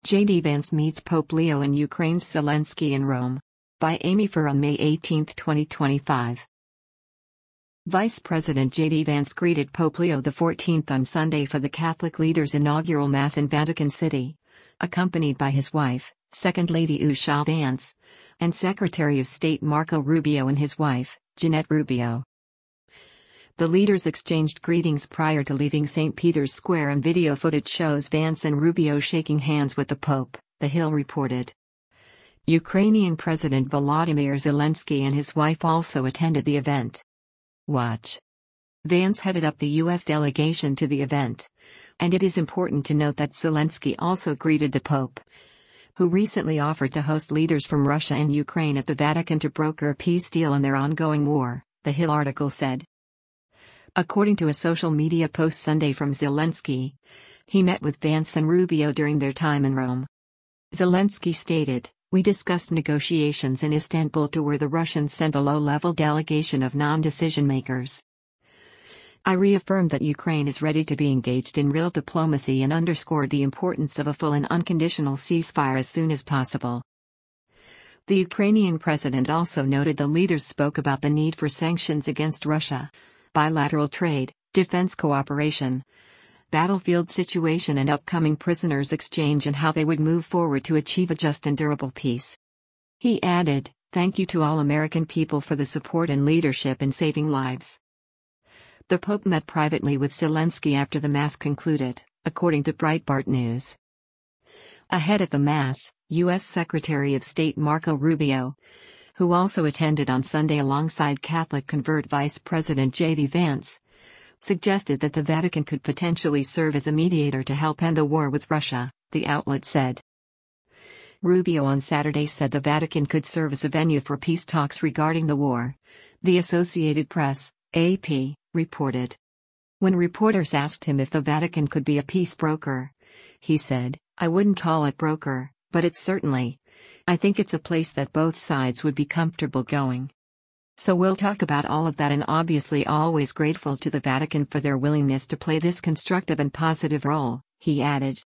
J.D. Vance meets Pope Leo and Ukraine's Zelensky in Rome. By Amy Furr on May 18, 2025. Vice President J.D. Vance greeted Pope Leo XIV on Sunday for the Catholic leader's inaugural Mass in Vatican City, accompanied by his wife, Second Lady Usha Vance, and Secretary of State Marco Rubio and his wife, Jeanette Rubio. The leaders exchanged greetings prior to leaving St. Peter's Square, and video footage shows Vance and Rubio shaking hands with the Pope, The Hill reported. Ukrainian President Volodymyr Zelensky and his wife also attended the event. Watch. Vance headed up the U.S. delegation to the event, and it is important to note that Zelensky also greeted the Pope, who recently offered to host leaders from Russia and Ukraine at the Vatican to broker a peace deal in their ongoing war, The Hill article said. According to a social media post Sunday from Zelensky, he met with Vance and Rubio during their time in Rome. Zelensky stated, "We discussed negotiations in Istanbul to where the Russians sent a low-level delegation of non-decision makers. I reaffirmed that Ukraine is ready to be engaged in real diplomacy and underscored the importance of a full and unconditional ceasefire as soon as possible." The Ukrainian president also noted the leaders spoke about the need for sanctions against Russia, bilateral trade, defense cooperation, battlefield situation and upcoming prisoners exchange, and how they would move forward to achieve a just and durable peace. He added, "Thank you to all American people for the support and leadership in saving lives." The Pope met privately with Zelensky after the Mass concluded, according to Breitbart News. Ahead of the Mass, U.S. Secretary of State Marco Rubio, who also attended on Sunday alongside Catholic convert Vice President J.D. Vance, suggested that the Vatican could potentially serve as a mediator to help end the war with Russia, the outlet said. Rubio on Saturday said the Vatican could serve as a venue for peace talks regarding the war, the Associated Press, AP, reported. When reporters asked him if the Vatican could be a peace broker, he said, "I wouldn't call it broker, but it's certainly, I think it's a place that both sides would be comfortable going. So we'll talk about all of that, and obviously always grateful to the Vatican for their willingness to play this constructive and positive role," he added.